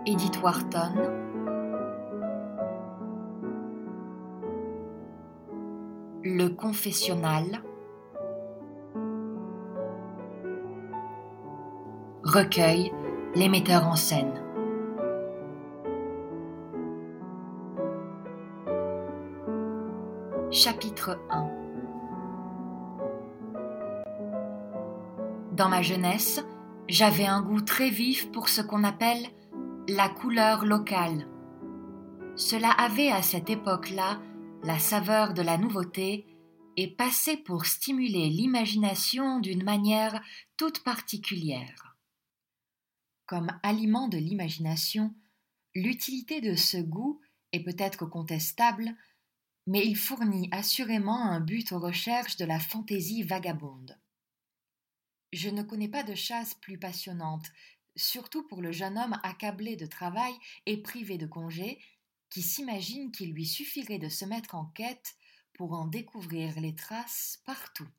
Edith Wharton, Le confessionnal, recueil Les metteurs en scène. Chapitre 1. Dans ma jeunesse, j'avais un goût très vif pour ce qu'on appelle la couleur locale. Cela avait à cette époque-là la saveur de la nouveauté et passait pour stimuler l'imagination d'une manière toute particulière. Comme aliment de l'imagination, l'utilité de ce goût est peut-être contestable, mais il fournit assurément un but aux recherches de la fantaisie vagabonde. Je ne connais pas de chasse plus passionnante, surtout pour le jeune homme accablé de travail et privé de congé, qui s'imagine qu'il lui suffirait de se mettre en quête pour en découvrir les traces partout.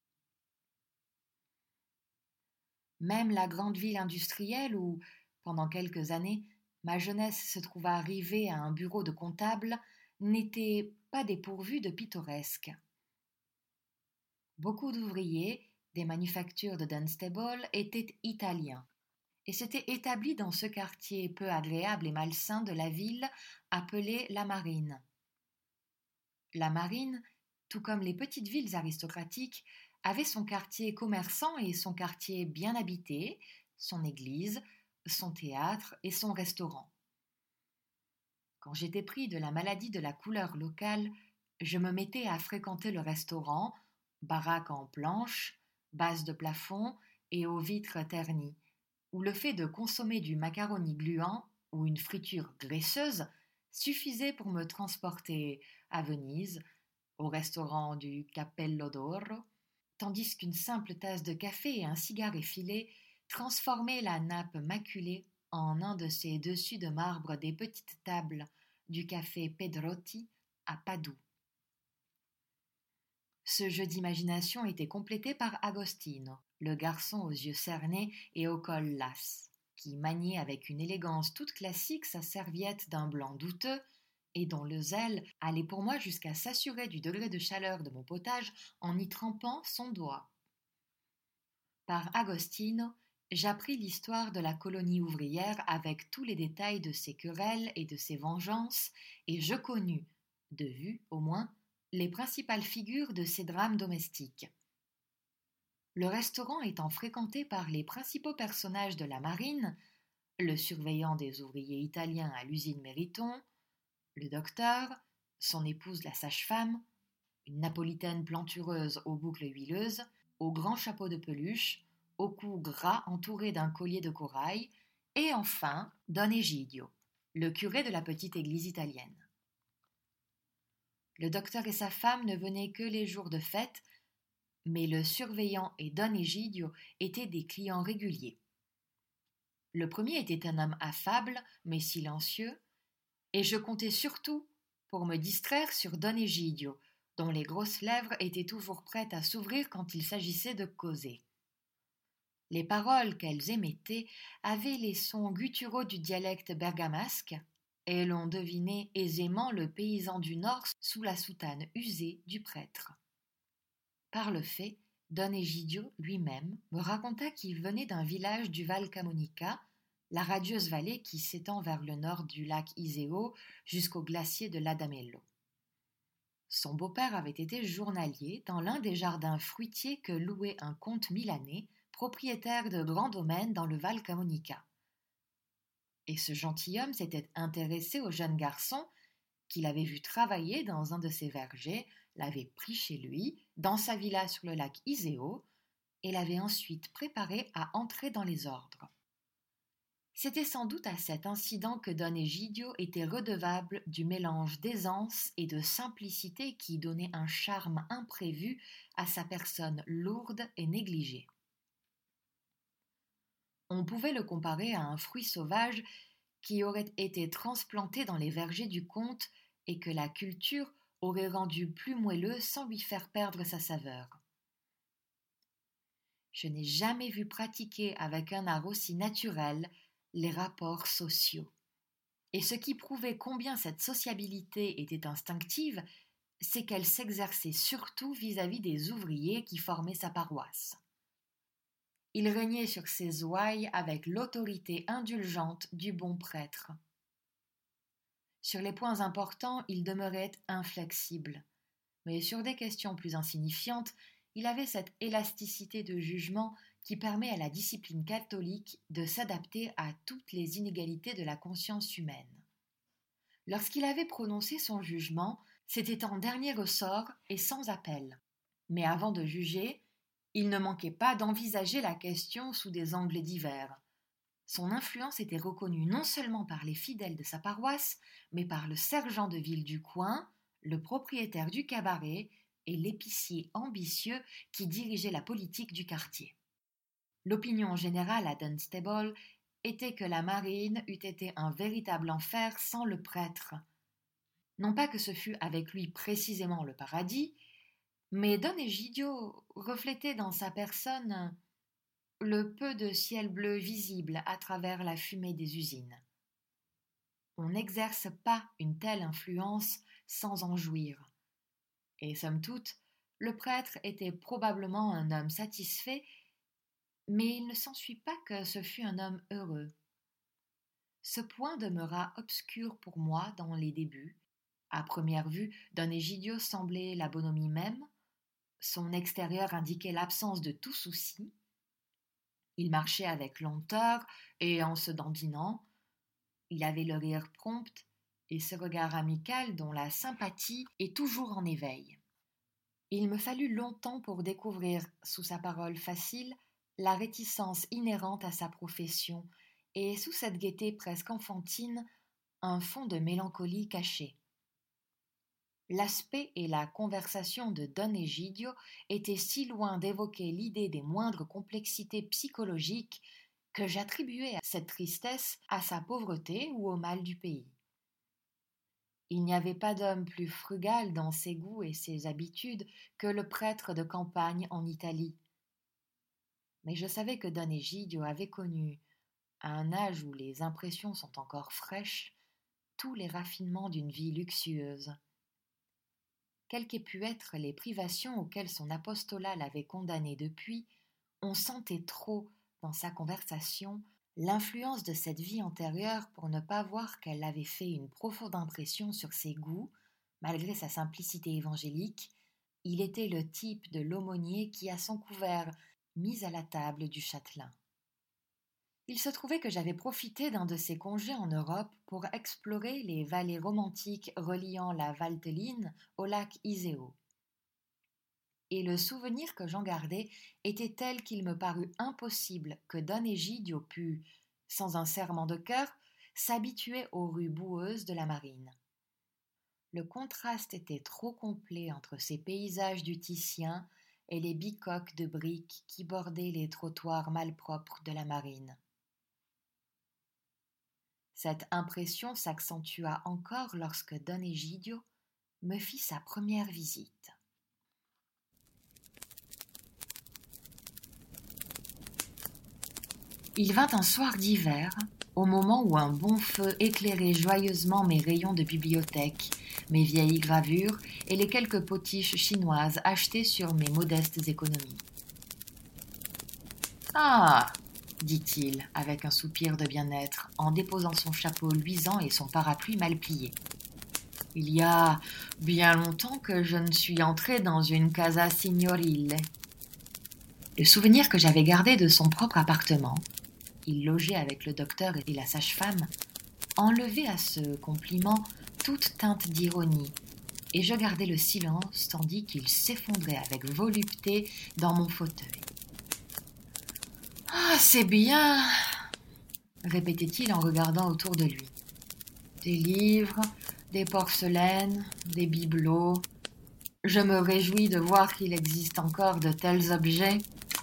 Même la grande ville industrielle où, pendant quelques années, ma jeunesse se trouva rivée à un bureau de comptable, n'était pas dépourvue de pittoresque. Beaucoup d'ouvriers des manufactures de Dunstable étaient italiens et s'étaient établis dans ce quartier peu agréable et malsain de la ville appelé la Marine. La Marine, tout comme les petites villes aristocratiques, avait son quartier commerçant et son quartier bien habité, son église, son théâtre et son restaurant. Quand j'étais pris de la maladie de la couleur locale, je me mettais à fréquenter le restaurant, baraque en planches, base de plafond et aux vitres ternies, où le fait de consommer du macaroni gluant ou une friture graisseuse suffisait pour me transporter à Venise, au restaurant du Cappello d'Oro, tandis qu'une simple tasse de café et un cigare effilé transformaient la nappe maculée en un de ces dessus de marbre des petites tables du café Pedrotti à Padoue. Ce jeu d'imagination était complété par Agostino, le garçon aux yeux cernés et au col las, qui maniait avec une élégance toute classique sa serviette d'un blanc douteux et dont le zèle allait pour moi jusqu'à s'assurer du degré de chaleur de mon potage en y trempant son doigt. Par Agostino, j'appris l'histoire de la colonie ouvrière avec tous les détails de ses querelles et de ses vengeances, et je connus, de vue au moins, les principales figures de ces drames domestiques. Le restaurant étant fréquenté par les principaux personnages de la marine, le surveillant des ouvriers italiens à l'usine Mériton, le docteur, son épouse la sage-femme, une napolitaine plantureuse aux boucles huileuses, au grand chapeau de peluche, au cou gras entouré d'un collier de corail, et enfin Don Egidio, le curé de la petite église italienne. Le docteur et sa femme ne venaient que les jours de fête, mais le surveillant et Don Egidio étaient des clients réguliers. Le premier était un homme affable, mais silencieux, et je comptais surtout pour me distraire sur Don Egidio, dont les grosses lèvres étaient toujours prêtes à s'ouvrir quand il s'agissait de causer. Les paroles qu'elles émettaient avaient les sons gutturaux du dialecte bergamasque, et l'on devinait aisément le paysan du Nord sous la soutane usée du prêtre. Par le fait, Don Egidio lui-même me raconta qu'il venait d'un village du Val Camonica, la radieuse vallée qui s'étend vers le nord du lac Iseo jusqu'au glacier de l'Adamello. Son beau-père avait été journalier dans l'un des jardins fruitiers que louait un comte milanais, propriétaire de grands domaines dans le Val Camonica. Et ce gentilhomme s'était intéressé au jeune garçon qu'il avait vu travailler dans un de ses vergers, l'avait pris chez lui, dans sa villa sur le lac Iseo, et l'avait ensuite préparé à entrer dans les ordres. C'était sans doute à cet incident que Don Egidio était redevable du mélange d'aisance et de simplicité qui donnait un charme imprévu à sa personne lourde et négligée. On pouvait le comparer à un fruit sauvage qui aurait été transplanté dans les vergers du comte et que la culture aurait rendu plus moelleux sans lui faire perdre sa saveur. Je n'ai jamais vu pratiquer avec un art aussi naturel les rapports sociaux. Et ce qui prouvait combien cette sociabilité était instinctive, c'est qu'elle s'exerçait surtout vis-à-vis des ouvriers qui formaient sa paroisse. Il régnait sur ses ouailles avec l'autorité indulgente du bon prêtre. Sur les points importants, il demeurait inflexible, mais sur des questions plus insignifiantes, il avait cette élasticité de jugement qui permet à la discipline catholique de s'adapter à toutes les inégalités de la conscience humaine. Lorsqu'il avait prononcé son jugement, c'était en dernier ressort et sans appel. Mais avant de juger, il ne manquait pas d'envisager la question sous des angles divers. Son influence était reconnue non seulement par les fidèles de sa paroisse, mais par le sergent de ville du coin, le propriétaire du cabaret et l'épicier ambitieux qui dirigeait la politique du quartier. L'opinion générale à Dunstable était que la marine eût été un véritable enfer sans le prêtre. Non pas que ce fût avec lui précisément le paradis, mais Don Egidio reflétait dans sa personne le peu de ciel bleu visible à travers la fumée des usines. On n'exerce pas une telle influence sans en jouir. Et somme toute, le prêtre était probablement un homme satisfait, mais il ne s'ensuit pas que ce fût un homme heureux. Ce point demeura obscur pour moi dans les débuts. À première vue, Don Egidio semblait la bonhomie même. Son extérieur indiquait l'absence de tout souci. Il marchait avec lenteur et en se dandinant. Il avait le rire prompt et ce regard amical dont la sympathie est toujours en éveil. Il me fallut longtemps pour découvrir, sous sa parole facile, la réticence inhérente à sa profession et, sous cette gaieté presque enfantine, un fond de mélancolie cachée. L'aspect et la conversation de Don Egidio étaient si loin d'évoquer l'idée des moindres complexités psychologiques que j'attribuais à cette tristesse à sa pauvreté ou au mal du pays. Il n'y avait pas d'homme plus frugal dans ses goûts et ses habitudes que le prêtre de campagne en Italie. Mais je savais que Don Egidio avait connu, à un âge où les impressions sont encore fraîches, tous les raffinements d'une vie luxueuse. Quelles qu'aient pu être les privations auxquelles son apostolat l'avait condamné depuis, on sentait trop, dans sa conversation, l'influence de cette vie antérieure pour ne pas voir qu'elle avait fait une profonde impression sur ses goûts, malgré sa simplicité évangélique. Il était le type de l'aumônier qui a son couvert mis à la table du châtelain. Il se trouvait que j'avais profité d'un de ces congés en Europe pour explorer les vallées romantiques reliant la Valtelline au lac Iseo. Et le souvenir que j'en gardais était tel qu'il me parut impossible que Don Egidio pût, sans un serrement de cœur, s'habituer aux rues boueuses de la marine. Le contraste était trop complet entre ces paysages du Titien et les bicoques de briques qui bordaient les trottoirs malpropres de la marine. Cette impression s'accentua encore lorsque Don Egidio me fit sa première visite. Il vint un soir d'hiver, au moment où un bon feu éclairait joyeusement mes rayons de bibliothèque, mes vieilles gravures et les quelques potiches chinoises achetées sur mes modestes économies. « Ah !» dit-il, avec un soupir de bien-être, en déposant son chapeau luisant et son parapluie mal plié. « Il y a bien longtemps que je ne suis entré dans une casa signorile. » Le souvenir que j'avais gardé de son propre appartement, il logeait avec le docteur et la sage-femme, enlevait à ce compliment toute teinte d'ironie, et je gardais le silence tandis qu'il s'effondrait avec volupté dans mon fauteuil. « Ah, c'est bien !» répétait-il en regardant autour de lui. « Des livres, des porcelaines, des bibelots. Je me réjouis de voir qu'il existe encore de tels objets. »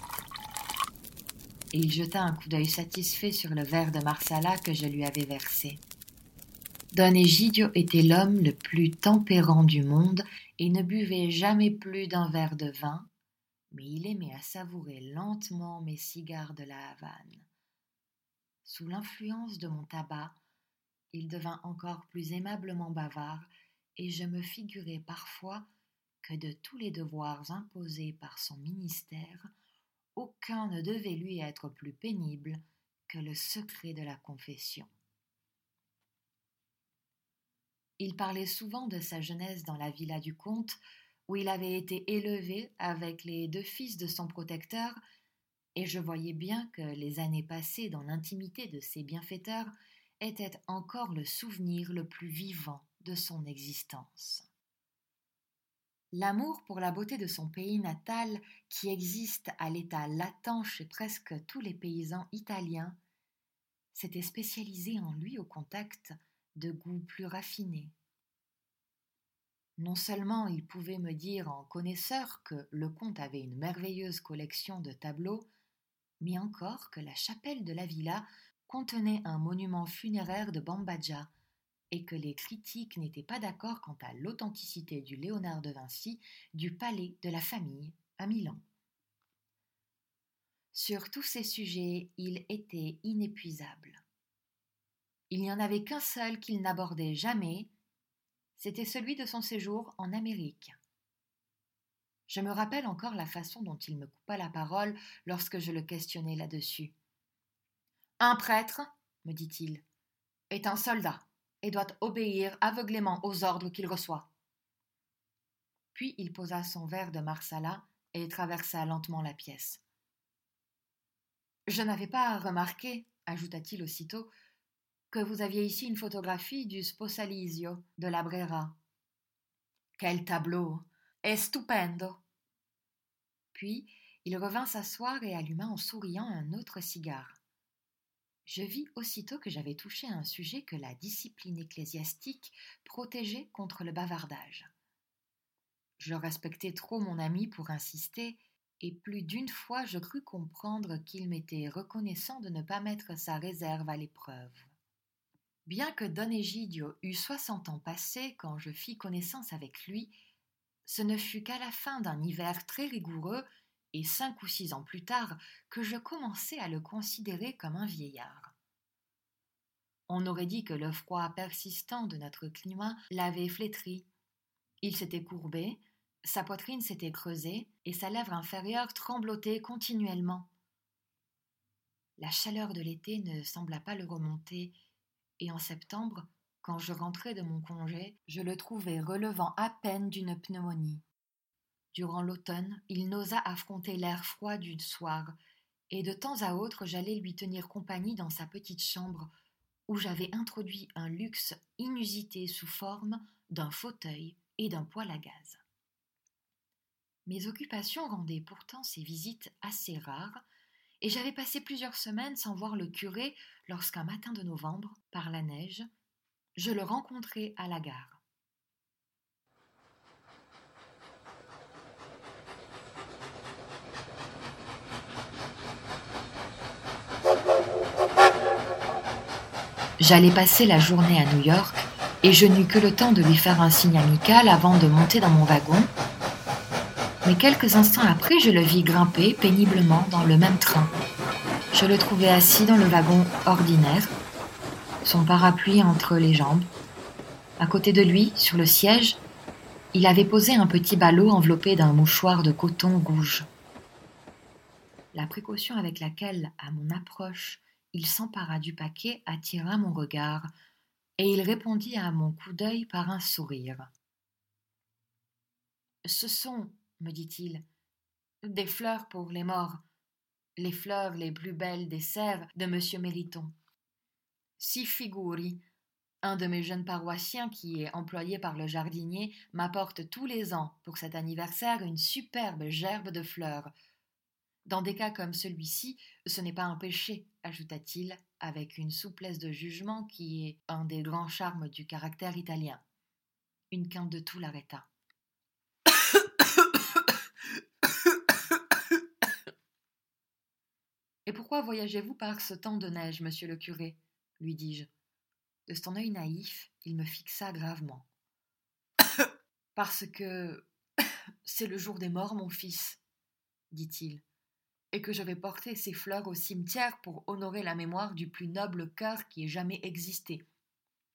Et il jeta un coup d'œil satisfait sur le verre de Marsala que je lui avais versé. Don Egidio était l'homme le plus tempérant du monde et ne buvait jamais plus d'un verre de vin, mais il aimait à savourer lentement mes cigares de la Havane. Sous l'influence de mon tabac, Il devint encore plus aimablement bavard, et je me figurais parfois que de tous les devoirs imposés par son ministère, aucun ne devait lui être plus pénible que le secret de la confession. Il parlait souvent de sa jeunesse dans la villa du comte, où il avait été élevé avec les 2 fils de son protecteur, et je voyais bien que les années passées dans l'intimité de ses bienfaiteurs étaient encore le souvenir le plus vivant de son existence. L'amour pour la beauté de son pays natal, qui existe à l'état latent chez presque tous les paysans italiens, s'était spécialisé en lui au contact de goûts plus raffinés. Non seulement il pouvait me dire en connaisseur que le comte avait une merveilleuse collection de tableaux, mais encore que la chapelle de la villa contenait un monument funéraire de Bambagia, et que les critiques n'étaient pas d'accord quant à l'authenticité du Léonard de Vinci du palais de la famille à Milan. Sur tous ces sujets, il était inépuisable. Il n'y en avait qu'un seul qu'il n'abordait jamais, c'était celui de son séjour en Amérique. Je me rappelle encore la façon dont il me coupa la parole lorsque je le questionnai là-dessus. « Un prêtre, me dit-il, est un soldat et doit obéir aveuglément aux ordres qu'il reçoit. » Puis il posa son verre de Marsala et traversa lentement la pièce. « Je n'avais pas remarqué, ajouta-t-il aussitôt, que vous aviez ici une photographie du Sposalizio de la Brera. Quel tableau! Est stupendo! » Puis il revint s'asseoir et alluma en souriant un autre cigare. Je vis aussitôt que j'avais touché à un sujet que la discipline ecclésiastique protégeait contre le bavardage. Je respectais trop mon ami pour insister, et plus d'une fois je crus comprendre qu'il m'était reconnaissant de ne pas mettre sa réserve à l'épreuve. Bien que Don Egidio eût 60 ans passés quand je fis connaissance avec lui, ce ne fut qu'à la fin d'un hiver très rigoureux, et 5 ou 6 ans plus tard, que je commençai à le considérer comme un vieillard. On aurait dit que le froid persistant de notre climat l'avait flétri. Il s'était courbé, sa poitrine s'était creusée, et sa lèvre inférieure tremblotait continuellement. La chaleur de l'été ne sembla pas le remonter, et en septembre, quand je rentrai de mon congé, je le trouvai relevant à peine d'une pneumonie. Durant l'automne, il n'osa affronter l'air froid du soir, et de temps à autre j'allais lui tenir compagnie dans sa petite chambre, où j'avais introduit un luxe inusité sous forme d'un fauteuil et d'un poêle à gaz. Mes occupations rendaient pourtant ces visites assez rares, et j'avais passé plusieurs semaines sans voir le curé lorsqu'un matin de novembre, par la neige, je le rencontrai à la gare. J'allais passer la journée à New York, et je n'eus que le temps de lui faire un signe amical avant de monter dans mon wagon, mais quelques instants après, je le vis grimper péniblement dans le même train. Je le trouvai assis dans le wagon ordinaire, son parapluie entre les jambes. À côté de lui, sur le siège, il avait posé un petit ballot enveloppé d'un mouchoir de coton rouge. La précaution avec laquelle, à mon approche, il s'empara du paquet attira mon regard, et il répondit à mon coup d'œil par un sourire. « Ce sont, me dit-il, des fleurs pour les morts, les fleurs les plus belles des serres de M. Mériton. Si figuri, un de mes jeunes paroissiens qui est employé par le jardinier m'apporte tous les ans pour cet anniversaire une superbe gerbe de fleurs. Dans des cas comme celui-ci, ce n'est pas un péché, ajouta-t-il, avec une souplesse de jugement qui est un des grands charmes du caractère italien. Une quinte de toux l'arrêta. « Et pourquoi voyagez-vous par ce temps de neige, monsieur le curé ?» lui dis-je. De son œil naïf, il me fixa gravement. « Parce que c'est le jour des morts, mon fils, dit-il, et que je vais porter ces fleurs au cimetière pour honorer la mémoire du plus noble cœur qui ait jamais existé.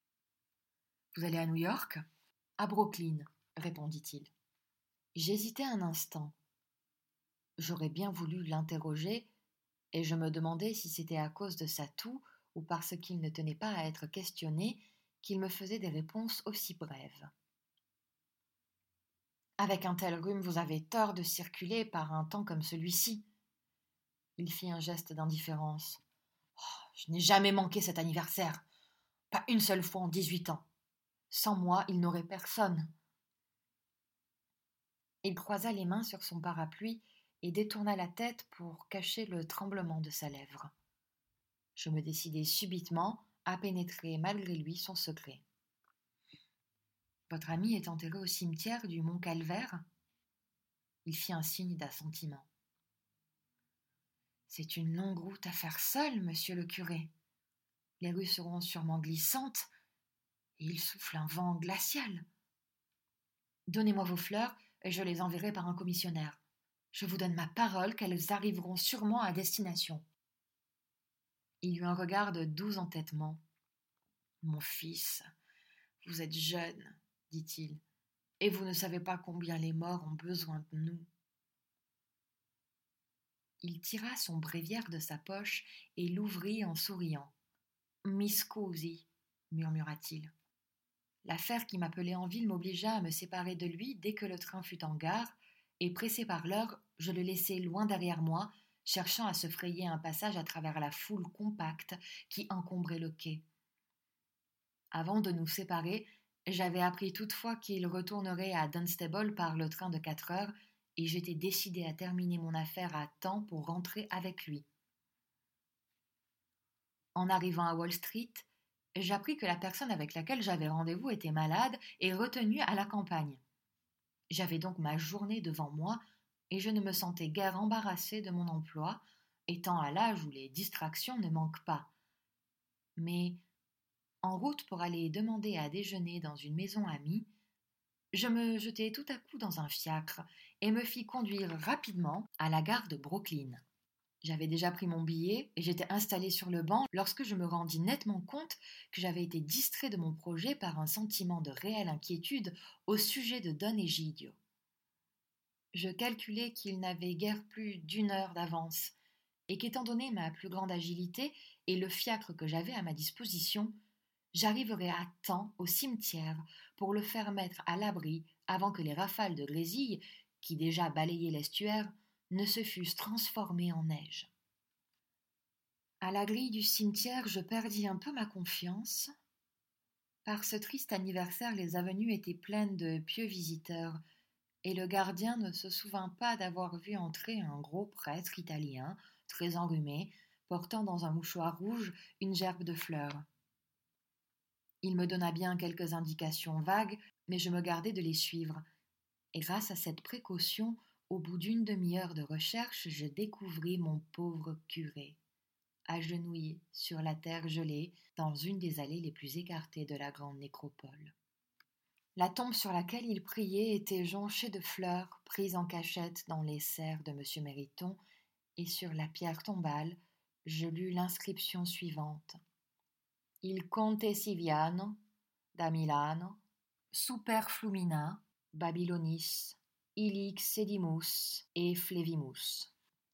Vous allez à New York ? À Brooklyn, répondit-il. J'hésitai un instant. J'aurais bien voulu l'interroger, et je me demandais si c'était à cause de sa toux ou parce qu'il ne tenait pas à être questionné qu'il me faisait des réponses aussi brèves. Avec un tel rhume, vous avez tort de circuler par un temps comme celui-ci. Il fit un geste d'indifférence. Je n'ai jamais manqué cet anniversaire. Pas une seule fois en 18 ans. Sans moi, il n'aurait personne. Il croisa les mains sur son parapluie et détourna la tête pour cacher le tremblement de sa lèvre. Je me décidai subitement à pénétrer malgré lui son secret. Votre ami est enterré au cimetière du Mont Calvaire ? Il fit un signe d'assentiment. C'est une longue route à faire seul, monsieur le curé. Les rues seront sûrement glissantes et il souffle un vent glacial. Donnez-moi vos fleurs et je les enverrai par un commissionnaire. Je vous donne ma parole qu'elles arriveront sûrement à destination. Il eut un regard de doux entêtement. Mon fils, vous êtes jeune, dit-il, et vous ne savez pas combien les morts ont besoin de nous. Il tira son bréviaire de sa poche et l'ouvrit en souriant. Mi scusi, murmura-t-il. L'affaire qui m'appelait en ville m'obligea à me séparer de lui dès que le train fut en gare, et pressé par l'heure, je le laissai loin derrière moi, cherchant à se frayer un passage à travers la foule compacte qui encombrait le quai. Avant de nous séparer, j'avais appris toutefois qu'il retournerait à Dunstable par le train de 4 heures, et j'étais décidée à terminer mon affaire à temps pour rentrer avec lui. En arrivant à Wall Street, j'appris que la personne avec laquelle j'avais rendez-vous était malade et retenue à la campagne. J'avais donc ma journée devant moi et je ne me sentais guère embarrassée de mon emploi, étant à l'âge où les distractions ne manquent pas. Mais, en route pour aller demander à déjeuner dans une maison amie, je me jetai tout à coup dans un fiacre et me fis conduire rapidement à la gare de Brooklyn. J'avais déjà pris mon billet et j'étais installée sur le banc lorsque je me rendis nettement compte que j'avais été distrait de mon projet par un sentiment de réelle inquiétude au sujet de Don Egidio. Je calculai qu'il n'avait guère plus d'1 heure d'avance et qu'étant donné ma plus grande agilité et le fiacre que j'avais à ma disposition, j'arriverais à temps au cimetière pour le faire mettre à l'abri avant que les rafales de grésille, qui déjà balayaient l'estuaire, ne se fussent transformées en neige. À la grille du cimetière, je perdis un peu ma confiance. Par ce triste anniversaire, les avenues étaient pleines de pieux visiteurs, et le gardien ne se souvint pas d'avoir vu entrer un gros prêtre italien, très enrhumé, portant dans un mouchoir rouge une gerbe de fleurs. Il me donna bien quelques indications vagues, mais je me gardai de les suivre, et grâce à cette précaution, au bout d'1 demi-heure de recherche, je découvris mon pauvre curé, agenouillé sur la terre gelée dans une des allées les plus écartées de la grande nécropole. La tombe sur laquelle il priait était jonchée de fleurs prises en cachette dans les serres de M. Mériton, et sur la pierre tombale, je lus l'inscription suivante. Il Conte Siviano, da Milano, super flumina, Babylonis, ilix sedimus et flevimus.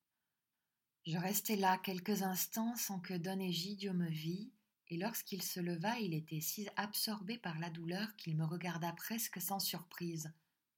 Je restai là quelques instants sans que Don Egidio me vît, et lorsqu'il se leva, il était si absorbé par la douleur qu'il me regarda presque sans surprise.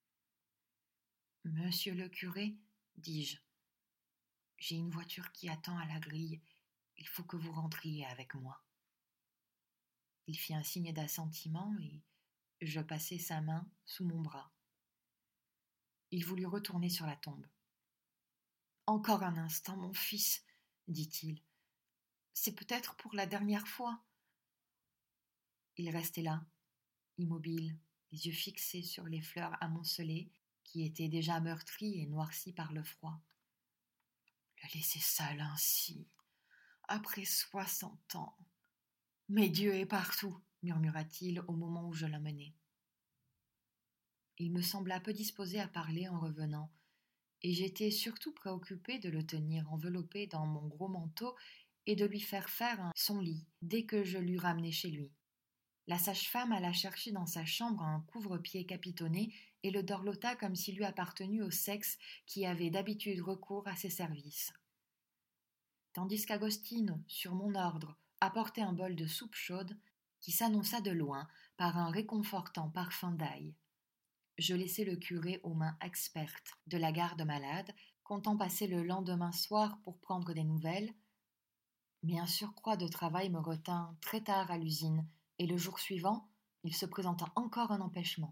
« Monsieur le curé, dis-je, j'ai une voiture qui attend à la grille. Il faut que vous rentriez avec moi. » Il fit un signe d'assentiment et je passai sa main sous mon bras. Il voulut retourner sur la tombe. « Encore un instant, mon fils, dit-il. C'est peut-être pour la dernière fois. » Il restait là, immobile, les yeux fixés sur les fleurs amoncelées, qui étaient déjà meurtries et noircies par le froid. Le laisser seul ainsi, après 60 ans. Mais Dieu est partout, murmura-t-il au moment où je l'emmenais. Il me sembla peu disposé à parler en revenant, et j'étais surtout préoccupée de le tenir enveloppé dans mon gros manteau et de lui faire son lit dès que je l'eus ramené chez lui. La sage-femme alla chercher dans sa chambre un couvre-pied capitonné et le dorlota comme s'il lui appartenût au sexe qui avait d'habitude recours à ses services. Tandis qu'Agostino, sur mon ordre, apportait un bol de soupe chaude qui s'annonça de loin par un réconfortant parfum d'ail. Je laissai le curé aux mains expertes de la garde malade, comptant passer le lendemain soir pour prendre des nouvelles, mais un surcroît de travail me retint très tard à l'usine, et le jour suivant, il se présenta encore un empêchement.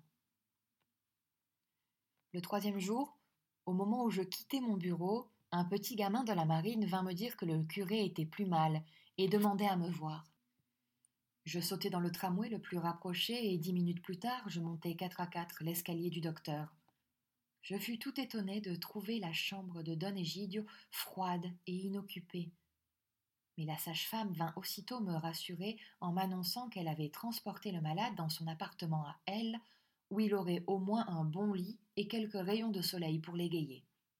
Le 3e jour, au moment où je quittais mon bureau, un petit gamin de la marine vint me dire que le curé était plus mal et demandait à me voir. Je sautai dans le tramway le plus rapproché et 10 minutes plus tard, je montai 4 à 4 l'escalier du docteur. Je fus tout étonné de trouver la chambre de Don Egidio froide et inoccupée. Mais la sage-femme vint aussitôt me rassurer en m'annonçant qu'elle avait transporté le malade dans son appartement à elle, où il aurait au moins un bon lit et quelques rayons de soleil pour l'égayer.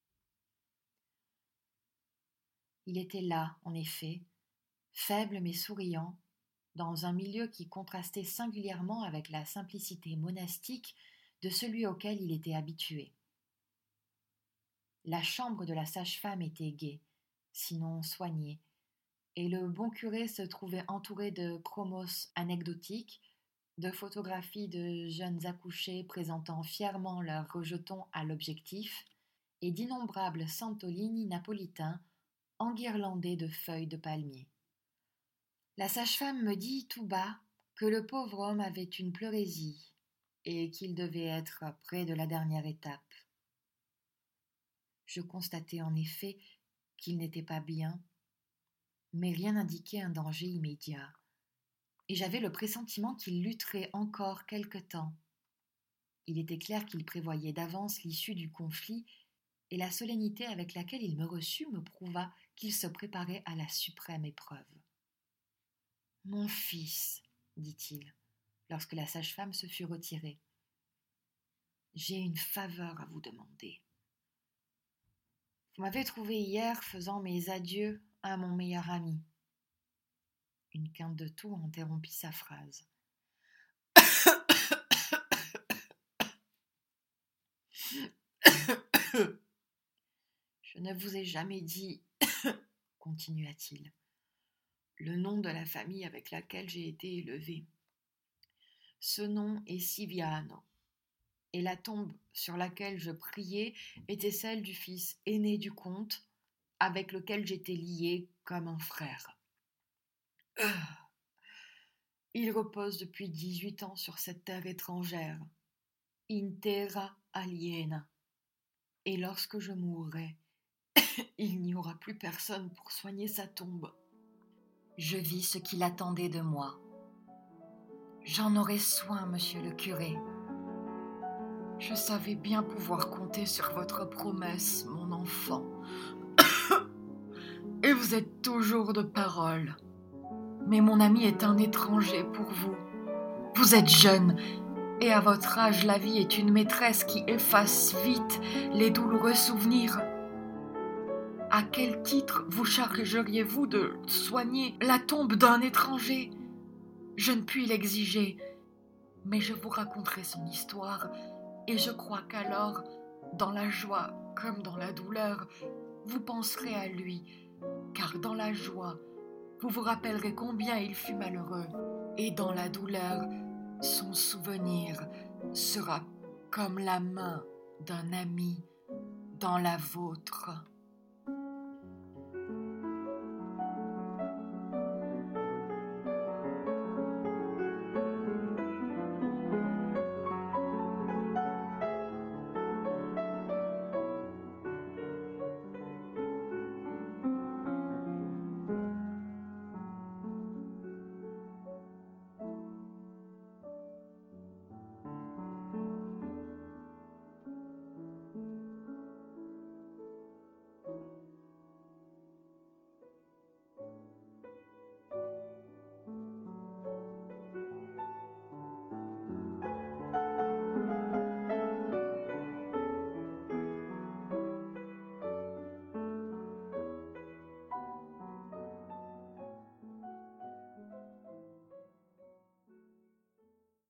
Il était là, en effet, faible mais souriant, dans un milieu qui contrastait singulièrement avec la simplicité monastique de celui auquel il était habitué. La chambre de la sage-femme était gaie, sinon soignée, et le bon curé se trouvait entouré de chromos anecdotiques, de photographies de jeunes accouchés présentant fièrement leurs rejetons à l'objectif, et d'innombrables santolini napolitains enguirlandés de feuilles de palmier. La sage-femme me dit tout bas que le pauvre homme avait une pleurésie et qu'il devait être près de la dernière étape. Je constatai en effet qu'il n'était pas bien, mais rien n'indiquait un danger immédiat, et j'avais le pressentiment qu'il lutterait encore quelque temps. Il était clair qu'il prévoyait d'avance l'issue du conflit, et la solennité avec laquelle il me reçut me prouva qu'il se préparait à la suprême épreuve. « Mon fils, dit-il, lorsque la sage-femme se fut retirée, j'ai une faveur à vous demander. Vous m'avez trouvé hier faisant mes adieux à mon meilleur ami. » Une quinte de toux interrompit sa phrase. Je ne vous ai jamais dit, continua-t-il, le nom de la famille avec laquelle j'ai été élevé. Ce nom est Siviano, et la tombe sur laquelle je priais était celle du fils aîné du comte, avec lequel j'étais lié comme un frère. Il repose depuis 18 ans sur cette terre étrangère, in terra aliena, et lorsque je mourrai, il n'y aura plus personne pour soigner sa tombe. Je vis ce qu'il attendait de moi. J'en aurai soin, monsieur le curé. Je savais bien pouvoir compter sur votre promesse, mon enfant. Et vous êtes toujours de parole. Mais mon ami est un étranger pour vous. Vous êtes jeune, et à votre âge, la vie est une maîtresse qui efface vite les douloureux souvenirs. À quel titre vous chargeriez-vous de soigner la tombe d'un étranger ? Je ne puis l'exiger, mais je vous raconterai son histoire, et je crois qu'alors, dans la joie comme dans la douleur, vous penserez à lui, car dans la joie, vous vous rappellerez combien il fut malheureux, et dans la douleur, son souvenir sera comme la main d'un ami dans la vôtre.